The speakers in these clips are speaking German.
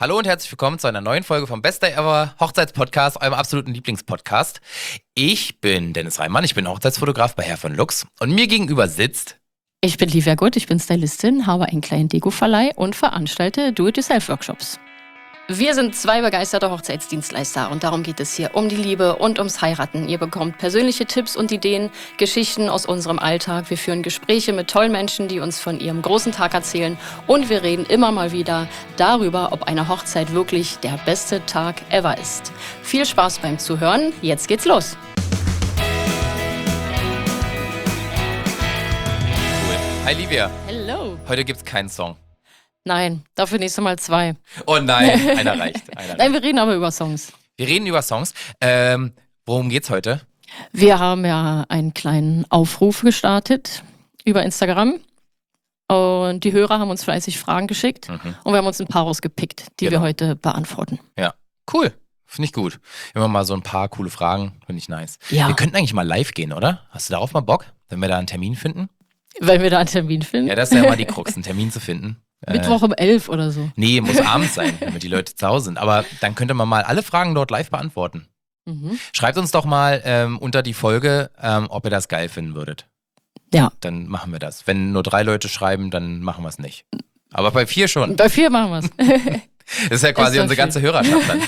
Hallo und herzlich willkommen zu einer neuen Folge vom Best Day Ever Hochzeitspodcast, eurem absoluten Lieblingspodcast. Ich bin Dennis Reimann, ich bin Hochzeitsfotograf bei Herr von Lux und mir gegenüber sitzt... Ich bin Livia Gut, ich bin Stylistin, habe einen kleinen Deko-Verleih und veranstalte Do-it-yourself-Workshops. Wir sind zwei begeisterte Hochzeitsdienstleister und darum geht es hier um die Liebe und ums Heiraten. Ihr bekommt persönliche Tipps und Ideen, Geschichten aus unserem Alltag. Wir führen Gespräche mit tollen Menschen, die uns von ihrem großen Tag erzählen. Und wir reden immer mal wieder darüber, ob eine Hochzeit wirklich der beste Tag ever ist. Viel Spaß beim Zuhören, jetzt geht's los. Cool. Hi Livia. Hello. Heute gibt's keinen Song. Nein, dafür nächstes Mal 2. Oh nein, einer reicht. Nein, wir reden aber über Songs. Wir reden über Songs. Worum geht's heute? Wir haben ja einen kleinen Aufruf gestartet über Instagram und die Hörer haben uns fleißig Fragen geschickt und wir haben uns ein paar rausgepickt, die wir heute beantworten. Ja, cool. Finde ich gut. Immer mal so ein paar coole Fragen, finde ich nice. Ja. Wir könnten eigentlich mal live gehen, oder? Hast du darauf mal Bock, wenn wir da einen Termin finden? Wenn wir da einen Termin finden? Ja, das ist ja immer die Krux, einen Termin zu finden. Mittwoch um 11 oder so. Nee, muss abends sein, damit die Leute zu Hause sind. Aber dann könnte man mal alle Fragen dort live beantworten. Schreibt uns doch mal unter die Folge, ob ihr das geil finden würdet. Ja. Dann machen wir das. Wenn nur 3 Leute schreiben, dann machen wir es nicht. Aber bei 4 schon. Bei 4 machen wir es. Das ist ja quasi unsere ganze Hörerschaft dann.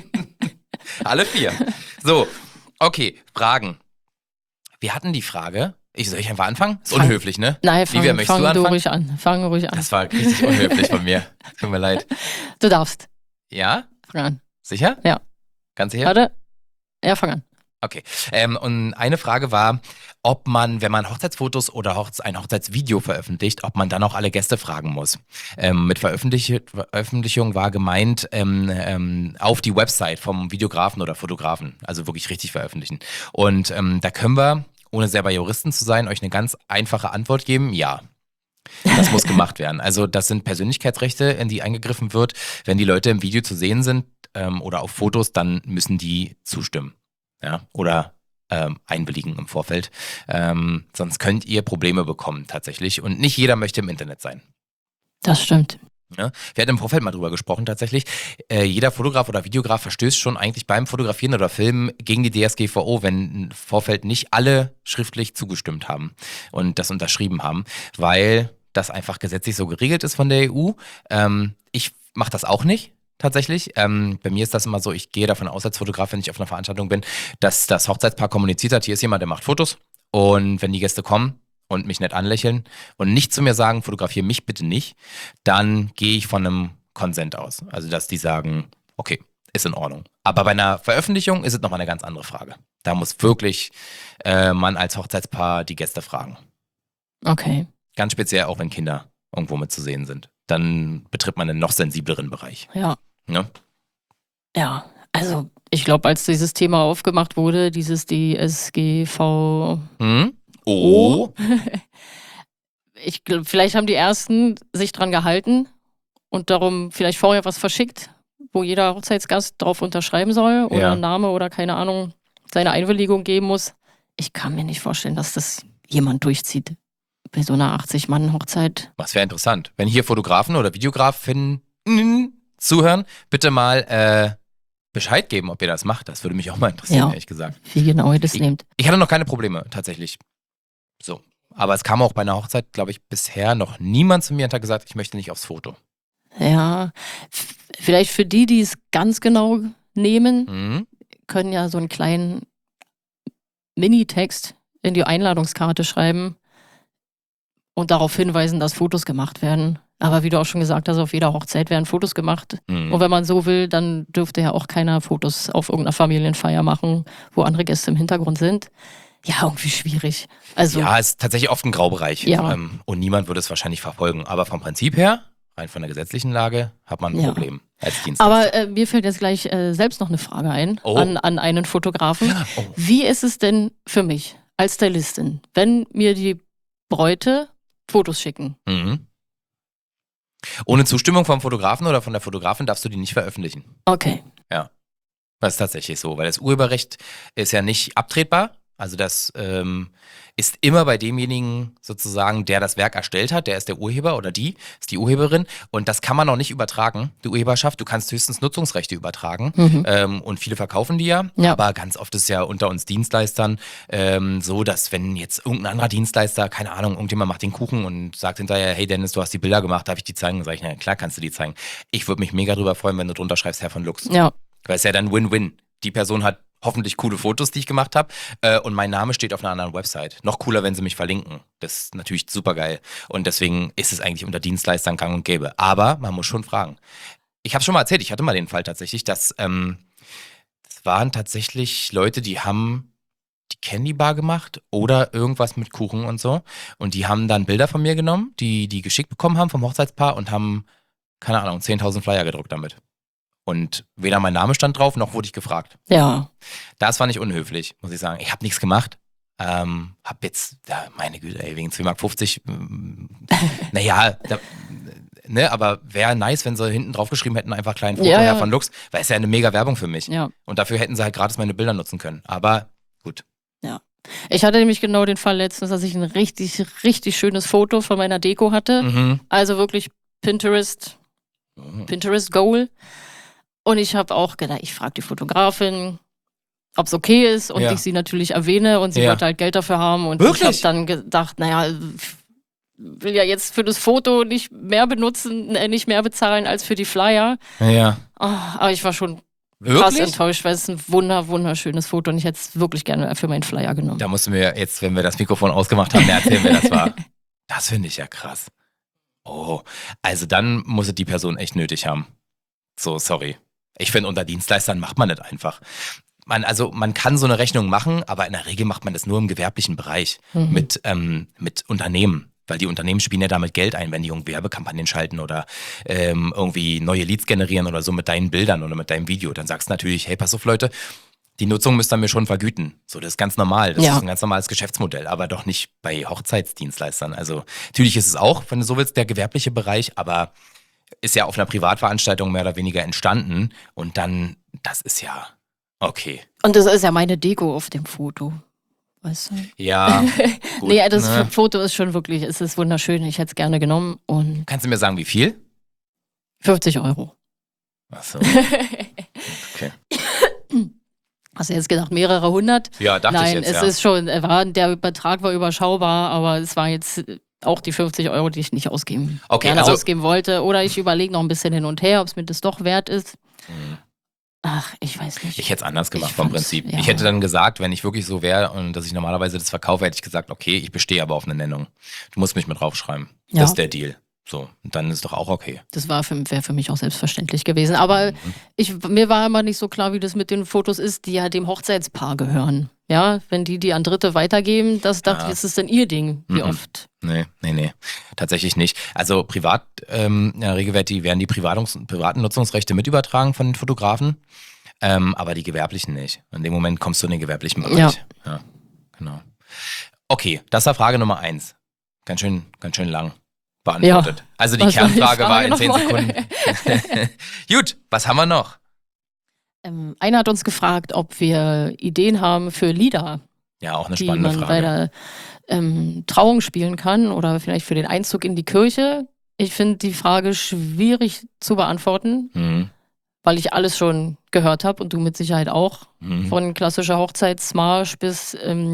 Alle 4. So, okay, Fragen. Wir hatten die Frage... Soll ich einfach anfangen? Ist unhöflich, ne? Nein, Livia, möchtest du anfangen? Fang ruhig an. Das war richtig unhöflich von mir. Tut mir leid. Du darfst. Ja? Fang an. Sicher? Ja. Ganz sicher? Warte. Ja, fang an. Okay. Und eine Frage war, ob man, wenn man Hochzeitsfotos oder ein Hochzeitsvideo veröffentlicht, ob man dann auch alle Gäste fragen muss. Mit Veröffentlichung war gemeint auf die Website vom Videografen oder Fotografen. Also wirklich richtig veröffentlichen. Und da können wir, ohne selber Juristen zu sein, euch eine ganz einfache Antwort geben. Ja. Das muss gemacht werden. Also das sind Persönlichkeitsrechte, in die eingegriffen wird. Wenn die Leute im Video zu sehen sind oder auf Fotos, dann müssen die zustimmen. Ja? Oder einwilligen im Vorfeld. Sonst könnt ihr Probleme bekommen tatsächlich. Und nicht jeder möchte im Internet sein. Das stimmt. Ja, wir hatten im Vorfeld mal drüber gesprochen tatsächlich. Jeder Fotograf oder Videograf verstößt schon eigentlich beim Fotografieren oder Filmen gegen die DSGVO, wenn im Vorfeld nicht alle schriftlich zugestimmt haben und das unterschrieben haben, weil das einfach gesetzlich so geregelt ist von der EU. Ich mache das auch nicht. Tatsächlich. Bei mir ist das immer so, ich gehe davon aus als Fotograf, wenn ich auf einer Veranstaltung bin, dass das Hochzeitspaar kommuniziert hat, hier ist jemand, der macht Fotos und wenn die Gäste kommen und mich nett anlächeln und nicht zu mir sagen, fotografiere mich bitte nicht, dann gehe ich von einem Konsent aus. Also, dass die sagen, okay, ist in Ordnung. Aber bei einer Veröffentlichung ist es nochmal eine ganz andere Frage. Da muss wirklich man als Hochzeitspaar die Gäste fragen. Okay. Ganz speziell auch, wenn Kinder irgendwo mit zu sehen sind. Dann betritt man einen noch sensibleren Bereich. Ja. Ne? Ja, also ich glaube, als dieses Thema aufgemacht wurde, dieses DSGVO, Oh. Ich glaube, vielleicht haben die Ersten sich dran gehalten und darum vielleicht vorher was verschickt, wo jeder Hochzeitsgast drauf unterschreiben soll oder Name oder keine Ahnung, seine Einwilligung geben muss. Ich kann mir nicht vorstellen, dass das jemand durchzieht bei so einer 80-Mann-Hochzeit. Was wäre interessant. Wenn hier Fotografen oder Videografen zuhören, bitte mal Bescheid geben, ob ihr das macht. Das würde mich auch mal interessieren, ehrlich gesagt. Wie genau ihr das nehmt. Ich hatte noch keine Probleme, tatsächlich. So. Aber es kam auch bei einer Hochzeit, glaube ich, bisher noch niemand zu mir und hat gesagt, ich möchte nicht aufs Foto. Ja, vielleicht für die es ganz genau nehmen, können ja so einen kleinen Minitext in die Einladungskarte schreiben und darauf hinweisen, dass Fotos gemacht werden. Aber wie du auch schon gesagt hast, auf jeder Hochzeit werden Fotos gemacht. Und wenn man so will, dann dürfte ja auch keiner Fotos auf irgendeiner Familienfeier machen, wo andere Gäste im Hintergrund sind. Ja, irgendwie schwierig. Also, ja, ist tatsächlich oft ein Graubereich. Ja. Und niemand würde es wahrscheinlich verfolgen. Aber vom Prinzip her, rein von der gesetzlichen Lage, hat man ein Problem als Dienstleister. Aber mir fällt jetzt gleich selbst noch eine Frage ein an einen Fotografen. Oh. Wie ist es denn für mich als Stylistin, wenn mir die Bräute Fotos schicken? Ohne Zustimmung vom Fotografen oder von der Fotografin darfst du die nicht veröffentlichen. Okay. Ja, das ist tatsächlich so, weil das Urheberrecht ist ja nicht abtretbar. Also das ist immer bei demjenigen sozusagen, der das Werk erstellt hat, der ist der Urheber oder die ist die Urheberin und das kann man auch nicht übertragen, die Urheberschaft. Du kannst höchstens Nutzungsrechte übertragen und viele verkaufen die ja, aber ganz oft ist ja unter uns Dienstleistern so, dass wenn jetzt irgendein anderer Dienstleister, keine Ahnung, irgendjemand macht den Kuchen und sagt hinterher, hey Dennis, du hast die Bilder gemacht, darf ich die zeigen? Dann sage ich, na klar kannst du die zeigen. Ich würde mich mega drüber freuen, wenn du drunter schreibst, Herr von Lux. Ja. Weil es ja dann Win-Win. Die Person hat hoffentlich coole Fotos, die ich gemacht habe und mein Name steht auf einer anderen Website. Noch cooler, wenn sie mich verlinken. Das ist natürlich super geil und deswegen ist es eigentlich unter Dienstleistern gang und gäbe. Aber man muss schon fragen. Ich habe schon mal erzählt, ich hatte mal den Fall tatsächlich, dass das waren tatsächlich Leute, die haben die Candy Bar gemacht oder irgendwas mit Kuchen und so und die haben dann Bilder von mir genommen, die geschickt bekommen haben vom Hochzeitspaar und haben, keine Ahnung, 10.000 Flyer gedruckt damit. Und weder mein Name stand drauf, noch wurde ich gefragt. Ja. Das fand ich unhöflich, muss ich sagen. Ich habe nichts gemacht. Hab jetzt, meine Güte, ey, wegen 2,50 Mark, naja, ne, aber wäre nice, wenn sie hinten draufgeschrieben hätten, einfach kleinen Foto Herr von Lux, weil es ja eine mega Werbung für mich. Ja. Und dafür hätten sie halt gratis meine Bilder nutzen können. Aber gut. Ja. Ich hatte nämlich genau den Fall letztens, dass ich ein richtig, richtig schönes Foto von meiner Deko hatte. Also wirklich Pinterest Goal. Und ich habe auch gedacht, ich frage die Fotografin, ob es okay ist und ich sie natürlich erwähne und sie wollte halt Geld dafür haben und ich habe dann gedacht, naja, will ja jetzt für das Foto nicht mehr nicht mehr bezahlen als für die Flyer. Ja. Oh, aber ich war schon krass enttäuscht, weil es ist ein wunderschönes Foto und ich hätte es wirklich gerne für meinen Flyer genommen. Da musst du mir jetzt, wenn wir das Mikrofon ausgemacht haben, erzählen, wer das war. Das finde ich ja krass. Oh, also dann muss es die Person echt nötig haben. So, sorry. Ich finde, unter Dienstleistern macht man das einfach. Man kann so eine Rechnung machen, aber in der Regel macht man das nur im gewerblichen Bereich mit Unternehmen. Weil die Unternehmen spielen ja damit Geld ein, wenn die irgendwie Werbekampagnen schalten oder irgendwie neue Leads generieren oder so mit deinen Bildern oder mit deinem Video. Dann sagst du natürlich, hey, pass auf Leute, die Nutzung müsst ihr mir schon vergüten. So, das ist ganz normal. Das ist ein ganz normales Geschäftsmodell, aber doch nicht bei Hochzeitsdienstleistern. Also natürlich ist es auch, wenn du so willst, der gewerbliche Bereich, aber ist ja auf einer Privatveranstaltung mehr oder weniger entstanden und dann, das ist ja okay. Und das ist ja meine Deko auf dem Foto, weißt du? Ja, gut. Nee, das Foto ist schon wirklich, es ist wunderschön, ich hätte es gerne genommen und... Kannst du mir sagen, wie viel? 50 €. Ach so. Okay. Hast du jetzt gedacht, mehrere hundert? Ja, dachte ich jetzt, Nein, es ist schon, der Betrag war überschaubar, aber es war jetzt... Auch die 50 €, die ich nicht ausgeben wollte. Oder ich überlege noch ein bisschen hin und her, ob es mir das doch wert ist. Ach, ich weiß nicht. Ich hätte es anders gemacht vom Prinzip. Ja. Ich hätte dann gesagt, wenn ich wirklich so wäre und dass ich normalerweise das verkaufe, hätte ich gesagt, okay, ich bestehe aber auf eine Nennung. Du musst mich mit draufschreiben. Ja. Das ist der Deal. So, und dann ist doch auch okay. Das wäre für mich auch selbstverständlich gewesen. Aber mir war immer nicht so klar, wie das mit den Fotos ist, die ja dem Hochzeitspaar gehören. Ja, wenn die an Dritte weitergeben, dachte ich, ist das dann ihr Ding? Wie oft? Nee. Tatsächlich nicht. Also privat, regelmäßig werden die privaten Nutzungsrechte mit übertragen von den Fotografen, aber die gewerblichen nicht. In dem Moment kommst du in den gewerblichen Bereich. Ja, genau. Okay, das war Frage Nummer 1. Ganz schön lang beantwortet. Ja, also die Kernfrage war in 10 Sekunden. Gut, was haben wir noch? Einer hat uns gefragt, ob wir Ideen haben für Lieder. Ja, auch eine spannende Frage. Die man bei der Trauung spielen kann oder vielleicht für den Einzug in die Kirche. Ich finde die Frage schwierig zu beantworten, weil ich alles schon gehört habe und du mit Sicherheit auch. Von klassischer Hochzeitsmarsch bis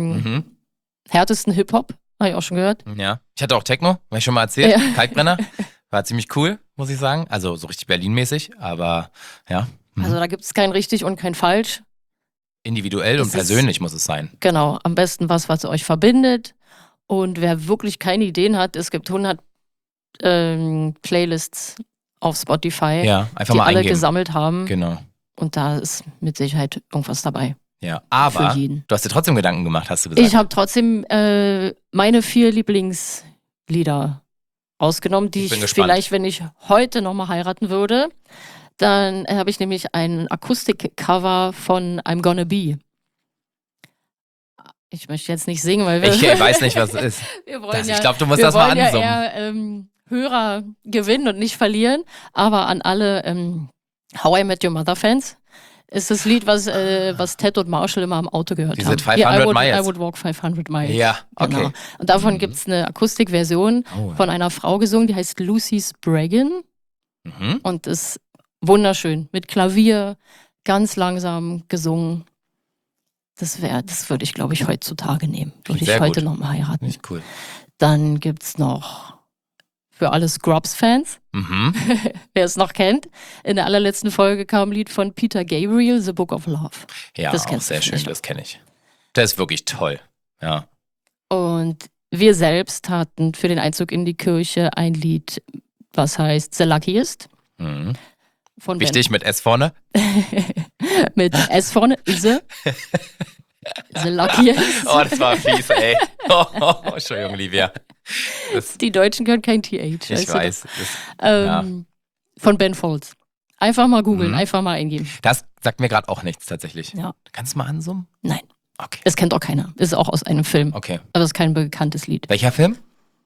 härtesten Hip-Hop. Habe ich auch schon gehört. Ja, ich hatte auch Techno, habe ich schon mal erzählt. Ja. Kalkbrenner. War ziemlich cool, muss ich sagen. Also so richtig Berlin-mäßig, aber ja. Also da gibt es kein richtig und kein falsch. Individuell und persönlich muss es sein. Genau, am besten was euch verbindet. Und wer wirklich keine Ideen hat, es gibt 100 Playlists auf Spotify, ja, einfach die mal alle eingeben. Gesammelt haben. Genau. Und da ist mit Sicherheit irgendwas dabei. Ja, aber du hast dir trotzdem Gedanken gemacht, hast du gesagt. Ich habe trotzdem meine 4 Lieblingslieder ausgenommen, die ich vielleicht, wenn ich heute nochmal heiraten würde, dann habe ich nämlich ein Akustik-Cover von I'm Gonna Be. Ich möchte jetzt nicht singen, weil ich weiß nicht, was es ist. Ich glaube, du musst das mal ansummen. Wir wollen ja eher Hörer gewinnen und nicht verlieren, aber an alle How I Met Your Mother Fans, Ist das Lied, was Ted und Marshall immer am Auto gehört Diese haben. 500 Miles. I would walk 500 Miles. Ja, okay. Genau. Und davon gibt es eine Akustikversion von einer Frau gesungen, die heißt Lucy Spraggan. Mhm. Und ist wunderschön. Mit Klavier, ganz langsam gesungen. Das würde ich, glaube ich, heutzutage nehmen. Würde ich Sehr heute gut. nochmal heiraten. Nicht cool. Dann gibt es noch für alle Scrubs-Fans, Mhm. wer es noch kennt, in der allerletzten Folge kam ein Lied von Peter Gabriel, The Book of Love. Ja, Das auch kennst du sehr schön, vielleicht. das kenne ich. Das ist wirklich toll. Ja. Und wir selbst hatten für den Einzug in die Kirche ein Lied, was heißt The Luckiest. Mhm. Von Wichtig mit S vorne. mit S vorne, The Luckiest. Oh, das war fies, ey. Entschuldigung, Livia. Die Deutschen können kein TH. Ich weißt du weiß. das? Von Ben Folds. Einfach mal googeln, Mhm. einfach mal eingeben. Das sagt mir gerade auch nichts tatsächlich. Ja. Kannst du mal ansummen? Nein, Okay. das kennt auch keiner. Ist auch aus einem Film. Okay. Aber das ist kein bekanntes Lied. Welcher Film?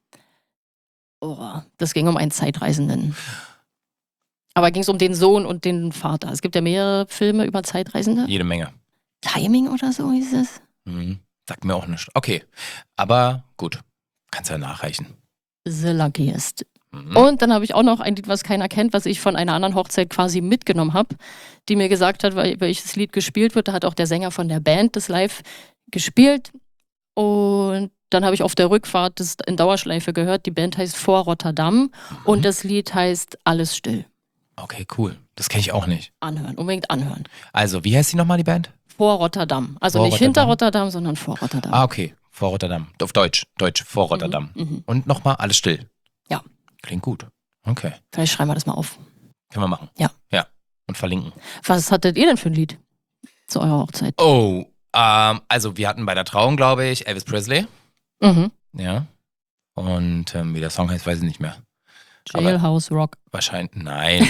Oh, das ging um einen Zeitreisenden. Aber ging es um den Sohn und den Vater. Es gibt ja mehrere Filme über Zeitreisende. Jede Menge. Timing oder so hieß es. Mhm. Sagt mir auch nichts. Okay. Aber gut. Kannst ja nachreichen. The Luckiest. Mhm. Und dann habe ich auch noch ein Lied, was keiner kennt, was ich von einer anderen Hochzeit quasi mitgenommen habe, die mir gesagt hat, welches Lied gespielt wird. Da hat auch der Sänger von der Band das live gespielt. Und dann habe ich auf der Rückfahrt das in Dauerschleife gehört. Die Band heißt Vor Rotterdam und das Lied heißt Alles still. Okay, cool. Das kenne ich auch nicht. Anhören, unbedingt anhören. Also, wie heißt die nochmal, die Band? Vor Rotterdam. Also Vor nicht hinter Rotterdam? Rotterdam, sondern vor Rotterdam. Ah, okay. Vor Rotterdam. Auf Deutsch. Deutsch. Vor Rotterdam. Mhm. Und nochmal alles still. Ja. Klingt gut. Okay. Vielleicht schreiben wir das mal auf. Können wir machen. Ja. Ja. Und verlinken. Was hattet ihr denn für ein Lied zu eurer Hochzeit? Oh, also wir hatten bei der Trauung, glaube ich, Elvis Presley. Mhm. Ja. Und wie der Song heißt, weiß ich nicht mehr. Jailhouse Rock. Wahrscheinlich. Nein.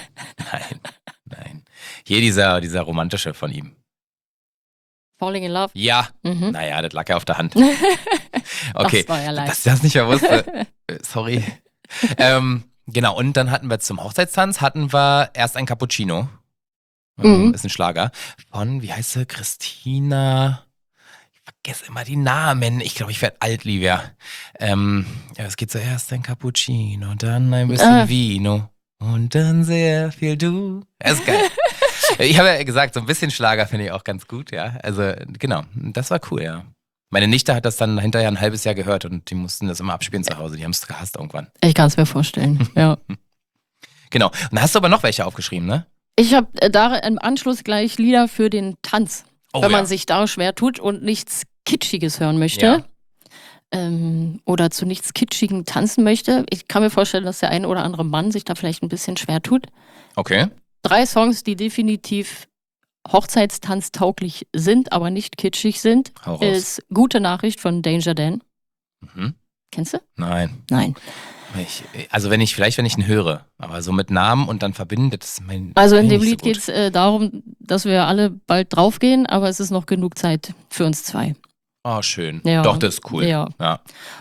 Nein. Hier dieser romantische von ihm. Falling in Love. Ja. Mhm. Naja, das lag ja auf der Hand. Okay. Das war ja leicht. Dass ich das nicht mehr wusste. Sorry. Genau, und dann hatten wir zum Hochzeitstanz erst ein Cappuccino. Mhm. Ist ein Schlager. Von, wie heißt sie? Christina. Ich vergesse immer die Namen. Ich glaube, ich werde alt, Livia. Es geht zuerst ein Cappuccino, dann ein bisschen Vino und dann sehr viel du. Das ist geil. Ich habe ja gesagt, so ein bisschen Schlager finde ich auch ganz gut, ja. Also, genau, das war cool, ja. Meine Nichte hat das dann hinterher ein halbes Jahr gehört und die mussten das immer abspielen zu Hause. Die haben es gehasst irgendwann. Ich kann es mir vorstellen, ja. Genau. Und da hast du aber noch welche aufgeschrieben, ne? Ich habe da im Anschluss gleich Lieder für den Tanz. Oh, wenn man ja. sich da schwer tut und nichts Kitschiges hören möchte. Oder zu nichts Kitschigem tanzen möchte. Ich kann mir vorstellen, dass der ein oder andere Mann sich da vielleicht ein bisschen schwer tut. Okay. 3 Songs, die definitiv hochzeitstanztauglich sind, aber nicht kitschig sind, Hau raus. ist Gute Nachricht von Danger Dan. Mhm. Kennst du? Nein. Nein. Wenn ich ihn höre, aber so mit Namen und dann verbindet es mein. Also in dem nicht so Lied gut. geht es darum, dass wir alle bald draufgehen, aber es ist noch genug Zeit für uns 2. Oh, schön. Ja. Doch, das ist cool. Ja. Ja.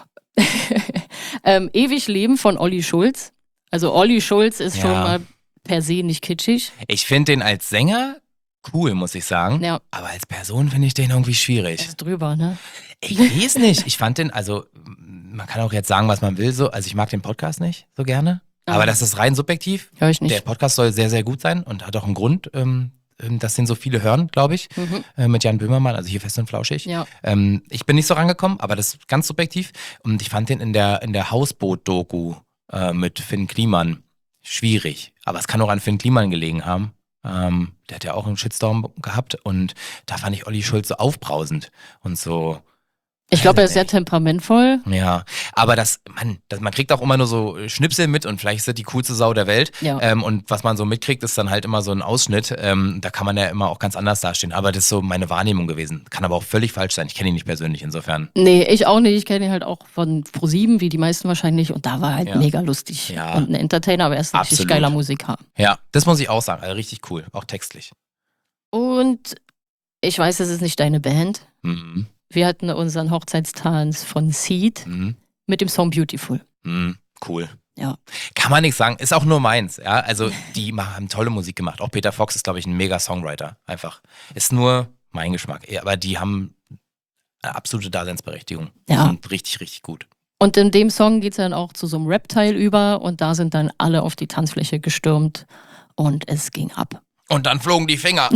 Ewig Leben von Olli Schulz. Also Olli Schulz ist Ja. schon mal per se nicht kitschig. Ich finde den als Sänger cool, muss ich sagen. Ja, Aber als Person finde ich den irgendwie schwierig. ist drüber, ne? Ich weiß nicht. Ich fand den, also man kann auch jetzt sagen, was man will. So. Also ich mag den Podcast nicht so gerne. Aber das ist rein subjektiv. Höre ich nicht. Der Podcast soll sehr, sehr gut sein und hat auch einen Grund, dass den so viele hören, glaube ich. Mit Jan Böhmermann, also hier Fest und Flauschig. Ja. Ich bin nicht so rangekommen, aber das ist ganz subjektiv. Und ich fand den in der Hausboot-Doku mit Finn Kliman schwierig. Aber es kann auch an Finn Kliman gelegen haben. Der hat ja auch einen Shitstorm gehabt und da fand ich Olli Schulz so aufbrausend und so. Ich glaube, er weiß ist sehr nicht. temperamentvoll. Ja, aber man kriegt auch immer nur so Schnipsel mit und vielleicht ist das die coolste Sau der Welt. Ja. Und was man so mitkriegt, ist dann halt immer so ein Ausschnitt. Da kann man ja immer auch ganz anders dastehen. Aber das ist so meine Wahrnehmung gewesen. Kann aber auch völlig falsch sein. Ich kenne ihn nicht persönlich insofern. Nee, ich auch nicht. Ich kenne ihn halt auch von Pro7, wie die meisten wahrscheinlich. Und da war er halt Ja. mega lustig. Ja. Und ein Entertainer, aber er ist ein richtig Absolut. geiler Musiker. Ja, das muss ich auch sagen. Also richtig cool, auch textlich. Und ich weiß, es ist nicht deine Band. Mhm. Wir hatten unseren Hochzeitstanz von Seed Mhm. mit dem Song Beautiful. Mhm. Cool. Ja. Kann man nichts sagen, ist auch nur meins. Ja? Also die haben tolle Musik gemacht. Auch Peter Fox ist, glaube ich, ein mega Songwriter. Einfach. Ist nur mein Geschmack. Ja, aber die haben eine absolute Daseinsberechtigung. Ja. Sind richtig, richtig gut. Und in dem Song geht es dann auch zu so einem Rap-Teil über und da sind dann alle auf die Tanzfläche gestürmt und es ging ab. Und dann flogen die Finger.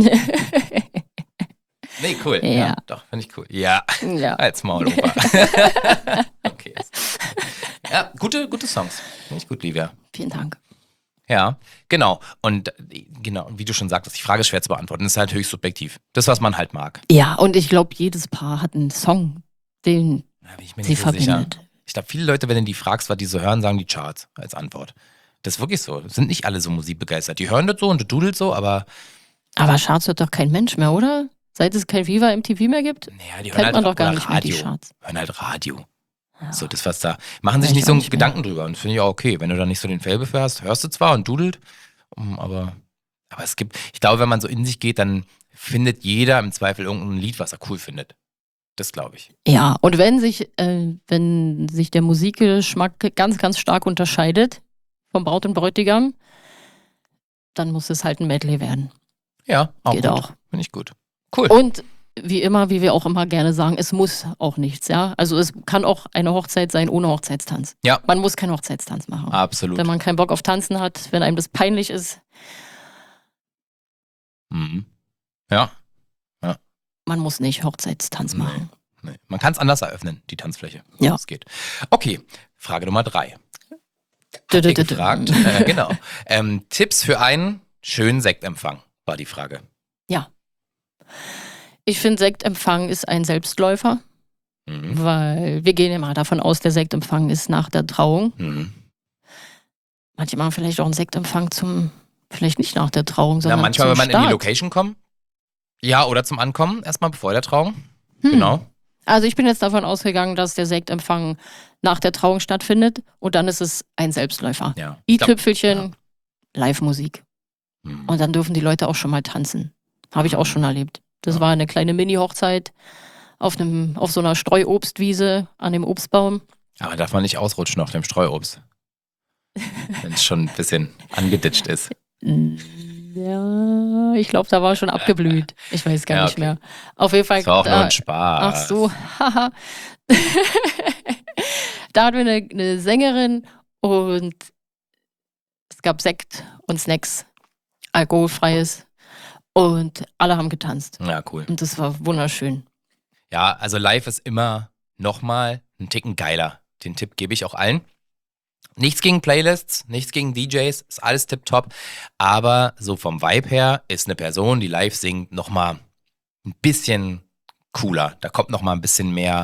Nee, cool. Ja. Doch, finde ich cool. Ja, Ja. als Maul, Opa. Okay. Ja, gute Songs. Finde ich gut, Livia. Vielen Dank. Ja, genau. Und genau, wie du schon sagtest, die Frage ist schwer zu beantworten. Das ist halt höchst subjektiv. Das, was man halt mag. Ja, und ich glaube, jedes Paar hat einen Song, den Da bin ich mir sie nicht so sicher. verbindet. Ich glaube, viele Leute, wenn du die fragst, was die so hören, sagen die Charts als Antwort. Das ist wirklich so. Sind nicht alle so musikbegeistert. Die hören das so und du dudelt so, aber Aber Charts hört doch kein Mensch mehr, oder? Seit es kein Viva MTV mehr gibt, naja, die hören kennt halt man doch gar oder nicht mehr die Radio. Charts. Hören halt Radio. Ja. So, das was da. Machen sich Weiß nicht ich so auch einen nicht mehr. Gedanken drüber. Und finde ich auch okay. Wenn du da nicht so den Faible für hast, hörst du zwar und dudelt, aber es gibt, ich glaube, wenn man so in sich geht, dann findet jeder im Zweifel irgendein Lied, was er cool findet. Das glaube ich. Ja, und wenn sich der Musikgeschmack ganz, ganz stark unterscheidet vom Braut und Bräutigam, dann muss es halt ein Medley werden. Ja, auch Geht gut. auch. Finde ich gut. Cool. Und wie immer, wie wir auch immer gerne sagen, es muss auch nichts, ja. Also es kann auch eine Hochzeit sein ohne Hochzeitstanz. Ja. Man muss keinen Hochzeitstanz machen. Absolut. Wenn man keinen Bock auf Tanzen hat, wenn einem das peinlich ist, Mhm. Ja. man muss nicht Hochzeitstanz machen. Nee. Man kann es anders eröffnen, die Tanzfläche. Ja. Das geht. Okay, Frage Nummer 3. Dü, dü, Ihr dü, dü. gefragt, genau. Tipps für einen schönen Sektempfang war die Frage. Ich finde, Sektempfang ist ein Selbstläufer, Mhm. weil wir gehen immer davon aus, der Sektempfang ist nach der Trauung. Mhm. Manche machen vielleicht auch einen Sektempfang vielleicht nicht nach der Trauung, Na, sondern manchmal, zum wenn man in die Start. Location kommt. Ja, oder zum Ankommen, erstmal bevor der Trauung. Hm. Genau. Also ich bin jetzt davon ausgegangen, dass der Sektempfang nach der Trauung stattfindet und dann ist es ein Selbstläufer. Ja. I-Tüpfelchen, Live-Musik. Mhm. Und dann dürfen die Leute auch schon mal tanzen. Habe ich auch schon erlebt. Das Ja. war eine kleine Mini-Hochzeit auf so einer Streuobstwiese an dem Obstbaum. Aber darf man nicht ausrutschen auf dem Streuobst. Wenn es schon ein bisschen angeditscht ist. Ja, ich glaube, da war schon abgeblüht. Ich weiß gar Ja, nicht okay. mehr. Auf jeden Fall. Das war auch nur ein Spaß. Ach so, haha. Da hatten wir eine Sängerin und es gab Sekt und Snacks, alkoholfreies und alle haben getanzt. Ja, cool. Und das war wunderschön. Ja, also live ist immer nochmal einen Ticken geiler. Den Tipp gebe ich auch allen. Nichts gegen Playlists, nichts gegen DJs, ist alles tipptopp. Aber so vom Vibe her ist eine Person, die live singt, nochmal ein bisschen cooler. Da kommt nochmal ein bisschen mehr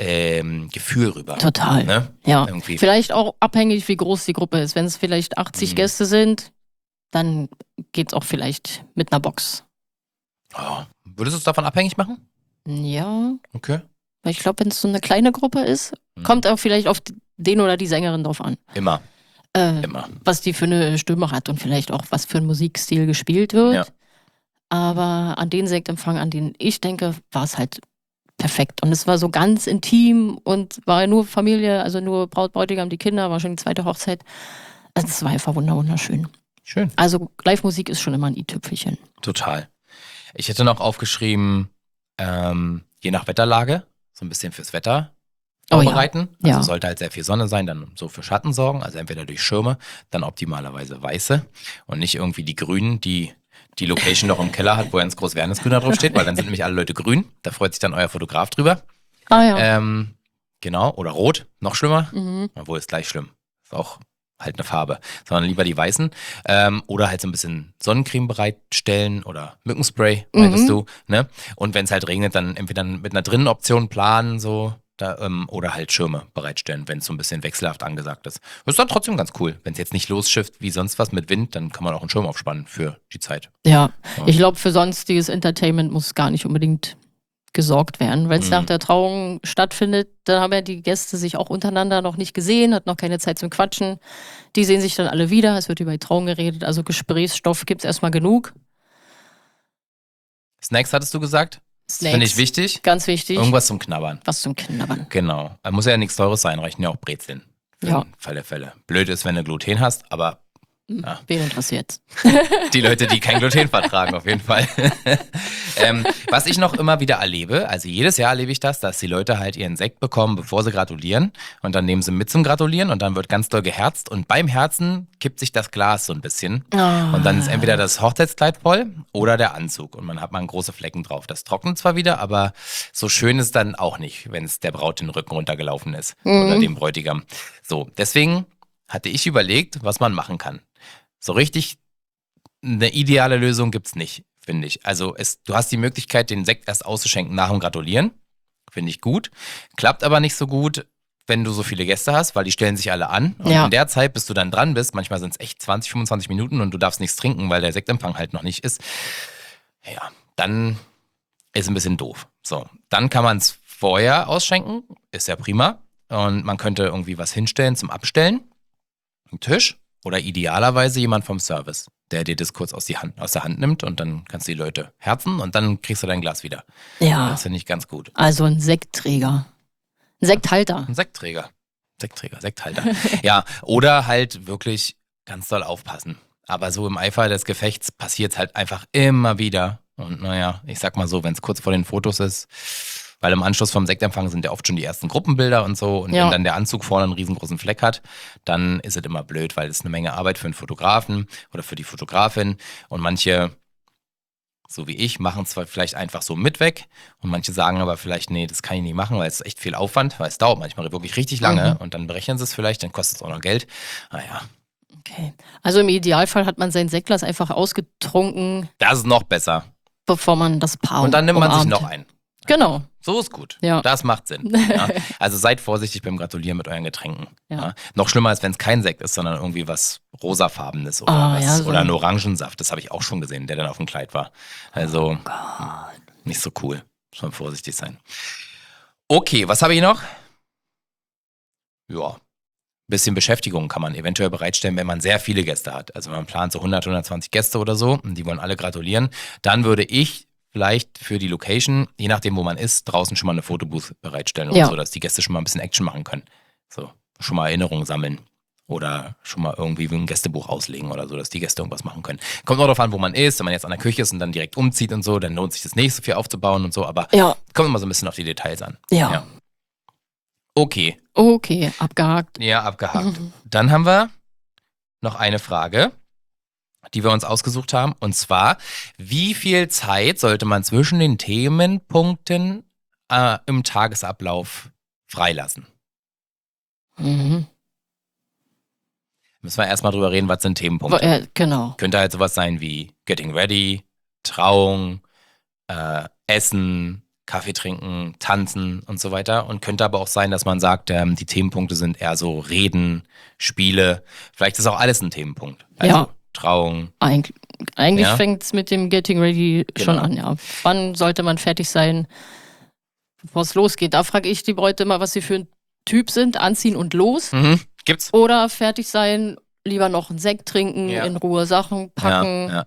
Gefühl rüber. Total. Ne? Ja. Irgendwie. Vielleicht auch abhängig, wie groß die Gruppe ist. Wenn es vielleicht 80 Mhm. Gäste sind, dann geht es auch vielleicht mit einer Box. Oh. Würdest du es davon abhängig machen? Ja, Okay. weil ich glaube, wenn es so eine kleine Gruppe ist, Mhm. kommt auch vielleicht auf den oder die Sängerin drauf an. Immer. Immer. Was die für eine Stimme hat und vielleicht auch was für ein Musikstil gespielt wird. Ja. Aber an den Sektempfang, an den ich denke, war es halt perfekt. Und es war so ganz intim und war nur Familie, also nur Braut, Bräutigam, die Kinder, war schon die zweite Hochzeit. Also es war einfach wunderschön. Schön. Also Live-Musik ist schon immer ein i-Tüpfelchen. Total. Ich hätte noch aufgeschrieben, je nach Wetterlage, so ein bisschen fürs Wetter Oh ja. vorbereiten. Also Ja. sollte halt sehr viel Sonne sein, dann so für Schatten sorgen, also entweder durch Schirme, dann optimalerweise weiße und nicht irgendwie die grünen, die Location noch im Keller hat, wo ganz groß Wernesgrüner drauf steht, weil dann sind nämlich alle Leute grün. Da freut sich dann euer Fotograf drüber. Ah ja. Genau, oder rot, noch schlimmer. Mhm. Obwohl, ist gleich schlimm. Ist auch halt eine Farbe. Sondern lieber die weißen. Oder halt so ein bisschen Sonnencreme bereitstellen oder Mückenspray, meintest du. Ne? Und wenn es halt regnet, dann entweder mit einer Drinnenoption planen, so. Oder halt Schirme bereitstellen, wenn es so ein bisschen wechselhaft angesagt ist. Das ist dann trotzdem ganz cool. Wenn es jetzt nicht losschifft wie sonst was mit Wind, dann kann man auch einen Schirm aufspannen für die Zeit. Ja, Ja. ich glaube, für sonstiges Entertainment muss gar nicht unbedingt gesorgt werden. Wenn es Mhm. nach der Trauung stattfindet, dann haben ja die Gäste sich auch untereinander noch nicht gesehen, hat noch keine Zeit zum Quatschen. Die sehen sich dann alle wieder, es wird über die Trauung geredet, also Gesprächsstoff gibt es erstmal genug. Snacks hattest du gesagt? Das finde ich wichtig. Ganz wichtig. Irgendwas zum Knabbern. Was zum Knabbern. Genau. Muss ja nichts Teures sein, reichen ja auch Brezeln. Für Ja. den Fall der Fälle. Blöd ist, wenn du Gluten hast, aber ja. Wen interessiert's? Die Leute, die kein Gluten vertragen, auf jeden Fall. Was ich noch immer wieder erlebe, also jedes Jahr erlebe ich das, dass die Leute halt ihren Sekt bekommen, bevor sie gratulieren. Und dann nehmen sie mit zum Gratulieren und dann wird ganz doll geherzt. Und beim Herzen kippt sich das Glas so ein bisschen. Und dann ist entweder das Hochzeitskleid voll oder der Anzug. Und man hat mal große Flecken drauf. Das trocknet zwar wieder, aber so schön ist dann auch nicht, wenn es der Braut den Rücken runtergelaufen ist. Oder dem Bräutigam. So, deswegen hatte ich überlegt, was man machen kann. So richtig eine ideale Lösung gibt's nicht, finde ich. Also du hast die Möglichkeit, den Sekt erst auszuschenken nach dem Gratulieren. Finde ich gut. Klappt aber nicht so gut, wenn du so viele Gäste hast, weil die stellen sich alle an. Und in der Zeit, bis du dann dran bist, manchmal sind es echt 20, 25 Minuten und du darfst nichts trinken, weil der Sektempfang halt noch nicht ist. Ja, dann ist ein bisschen doof. So, dann kann man es vorher ausschenken. Ist ja prima. Und man könnte irgendwie was hinstellen zum Abstellen. Ein Tisch. Oder idealerweise jemand vom Service, der dir das kurz aus der Hand nimmt und dann kannst du die Leute herzen und dann kriegst du dein Glas wieder. Ja. Das finde ich ganz gut. Also ein Sektträger. Ein Sekthalter. Ein Sekthalter. Ja, oder halt wirklich ganz doll aufpassen. Aber so im Eifer des Gefechts passiert es halt einfach immer wieder. Und naja, ich sag mal so, wenn es kurz vor den Fotos ist, weil im Anschluss vom Sektempfang sind ja oft schon die ersten Gruppenbilder und so. Und wenn dann der Anzug vorne einen riesengroßen Fleck hat, dann ist es immer blöd, weil es eine Menge Arbeit für einen Fotografen oder für die Fotografin. Und manche, so wie ich, machen es zwar vielleicht einfach so mit weg. Und manche sagen aber vielleicht, nee, das kann ich nicht machen, weil es ist echt viel Aufwand, weil es dauert manchmal wirklich richtig lange. Und dann berechnen sie es vielleicht, dann kostet es auch noch Geld. Naja. Okay. Also im Idealfall hat man sein Sektglas einfach ausgetrunken. Das ist noch besser. Bevor man das Paar Und dann nimmt man sich umarmt. noch ein. Genau. So ist gut. Ja. Das macht Sinn. Ja. Also seid vorsichtig beim Gratulieren mit euren Getränken. Ja. Ja. Noch schlimmer ist, wenn es kein Sekt ist, sondern irgendwie was rosafarbenes oder oder ein Orangensaft. Das habe ich auch schon gesehen, der dann auf dem Kleid war. Also nicht so cool. Muss man vorsichtig sein. Okay, was habe ich noch? Ja. Bisschen Beschäftigung kann man eventuell bereitstellen, wenn man sehr viele Gäste hat. Also man plant so 100, 120 Gäste oder so und die wollen alle gratulieren. Dann würde ich vielleicht für die Location, je nachdem wo man ist, draußen schon mal eine Fotobooth bereitstellen oder so, dass die Gäste schon mal ein bisschen Action machen können. So, schon mal Erinnerungen sammeln oder schon mal irgendwie ein Gästebuch auslegen oder so, dass die Gäste irgendwas machen können. Kommt auch darauf an, wo man ist. Wenn man jetzt an der Küche ist und dann direkt umzieht und so, dann lohnt sich das nicht so viel aufzubauen und so, aber kommt immer so ein bisschen auf die Details an. Ja. Okay. Okay, abgehakt. Ja, abgehakt. Dann haben wir noch eine Frage, die wir uns ausgesucht haben. Und zwar, wie viel Zeit sollte man zwischen den Themenpunkten im Tagesablauf freilassen? Mhm. Müssen wir erstmal drüber reden, was sind Themenpunkte? Genau. Könnte halt sowas sein wie Getting Ready, Trauung, Essen, Kaffee trinken, tanzen und so weiter. Und könnte aber auch sein, dass man sagt, die Themenpunkte sind eher so Reden, Spiele. Vielleicht ist auch alles ein Themenpunkt. Also Trauung. Eigentlich fängt es mit dem Getting Ready schon an, ja. Wann sollte man fertig sein, bevor es losgeht? Da frage ich die Bräute immer, was sie für ein Typ sind. Anziehen und los. Gibt's. Oder fertig sein, lieber noch einen Sekt trinken, in Ruhe Sachen packen.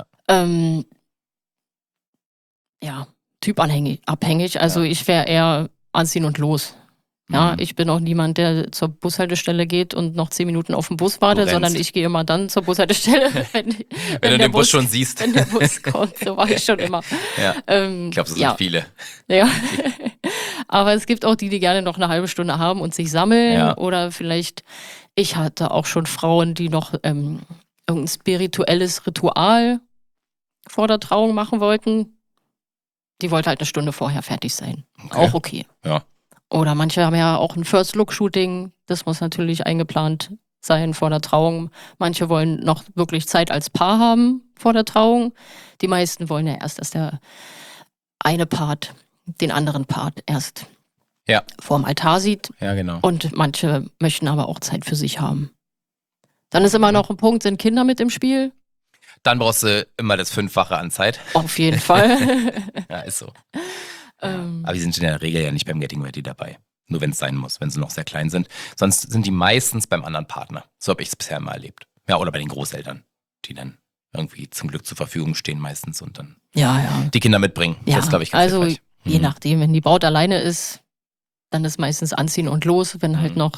Typabhängig. Also ich wäre eher anziehen und los. Ja, ich bin auch niemand, der zur Bushaltestelle geht und noch 10 Minuten auf den Bus wartet, sondern ich gehe immer dann zur Bushaltestelle, wenn du den Bus schon siehst. Wenn der Bus kommt, so war ich schon immer. Ja. Ich glaube, so sind viele. Ja. Aber es gibt auch die gerne noch eine halbe Stunde haben und sich sammeln. Oder vielleicht, ich hatte auch schon Frauen, die noch irgendein spirituelles Ritual vor der Trauung machen wollten. Die wollte halt eine Stunde vorher fertig sein. Okay. Auch okay. Ja. Oder manche haben ja auch ein First-Look-Shooting. Das muss natürlich eingeplant sein vor der Trauung. Manche wollen noch wirklich Zeit als Paar haben vor der Trauung. Die meisten wollen ja erst, dass der eine Part den anderen Part erst vorm Altar sieht. Ja, genau. Und manche möchten aber auch Zeit für sich haben. Dann ist immer noch ein Punkt, sind Kinder mit im Spiel? Dann brauchst du immer das 5-fache an Zeit. Auf jeden Fall. Ja, ist so. Aber die sind in der Regel ja nicht beim Getting Ready dabei. Nur wenn es sein muss, wenn sie noch sehr klein sind. Sonst sind die meistens beim anderen Partner. So habe ich es bisher immer erlebt. Ja, oder bei den Großeltern, die dann irgendwie zum Glück zur Verfügung stehen meistens und dann die Kinder mitbringen. Ja, das glaube ich ganz hilfreich. Je nachdem, wenn die Braut alleine ist, dann ist meistens anziehen und los. Wenn halt noch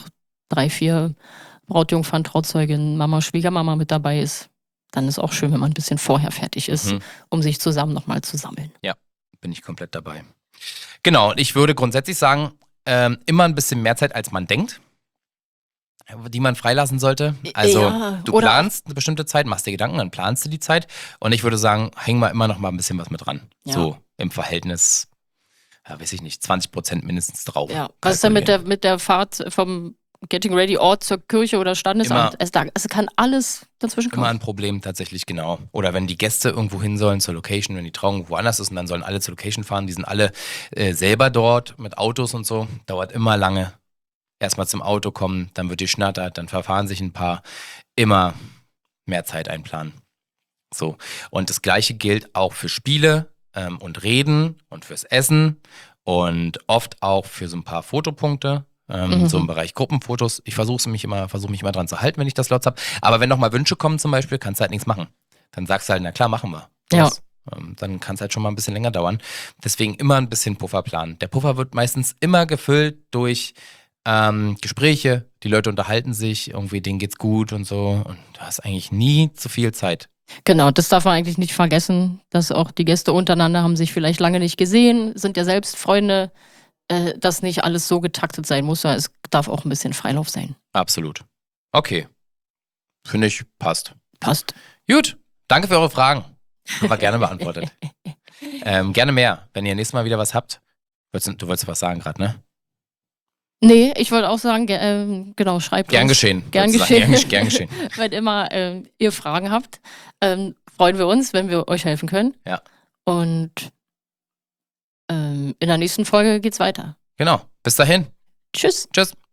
3, 4 Brautjungfern, Trauzeugin, Mama, Schwiegermama mit dabei ist, dann ist auch schön, wenn man ein bisschen vorher fertig ist, um sich zusammen nochmal zu sammeln. Ja, bin ich komplett dabei. Genau, und ich würde grundsätzlich sagen, immer ein bisschen mehr Zeit, als man denkt, die man freilassen sollte. Also Ja, du oder planst eine bestimmte Zeit, machst dir Gedanken, dann planst du die Zeit. Und ich würde sagen, häng mal immer noch mal ein bisschen was mit dran. Ja. So im Verhältnis, ja, weiß ich nicht, 20% mindestens drauf. Ja. Was ist denn mit der Fahrt vom Getting Ready Ort zur Kirche oder Standesamt? Es kann alles dazwischen kommen. Immer ein Problem tatsächlich, genau. Oder wenn die Gäste irgendwo hin sollen zur Location, wenn die Trauung woanders ist und dann sollen alle zur Location fahren, die sind alle selber dort mit Autos und so, dauert immer lange. Erstmal zum Auto kommen, dann wird geschnattert, dann verfahren sich ein paar. Immer mehr Zeit einplanen. So. Und das Gleiche gilt auch für Spiele und Reden und fürs Essen und oft auch für so ein paar Fotopunkte. So im Bereich Gruppenfotos. Ich versuche mich immer dran zu halten, wenn ich das Slots habe. Aber wenn nochmal Wünsche kommen zum Beispiel, kannst du halt nichts machen. Dann sagst du halt, na klar, machen wir. Ja. Dann kann es halt schon mal ein bisschen länger dauern. Deswegen immer ein bisschen Puffer planen. Der Puffer wird meistens immer gefüllt durch Gespräche, die Leute unterhalten sich, irgendwie denen geht's gut und so. Und du hast eigentlich nie zu viel Zeit. Genau, das darf man eigentlich nicht vergessen, dass auch die Gäste untereinander haben sich vielleicht lange nicht gesehen, sind ja selbst Freunde, dass nicht alles so getaktet sein muss, sondern es darf auch ein bisschen Freilauf sein. Absolut. Okay. Finde ich, passt. Passt. Gut, danke für eure Fragen. Aber gerne beantwortet. Gerne mehr, wenn ihr nächstes Mal wieder was habt. Du wolltest was sagen gerade, ne? Nee, ich wollte auch sagen, genau, schreibt Gern uns. geschehen. Gern geschehen. Gern geschehen. Wenn immer ihr Fragen habt, freuen wir uns, wenn wir euch helfen können. Ja. Und in der nächsten Folge geht's weiter. Genau. Bis dahin. Tschüss. Tschüss.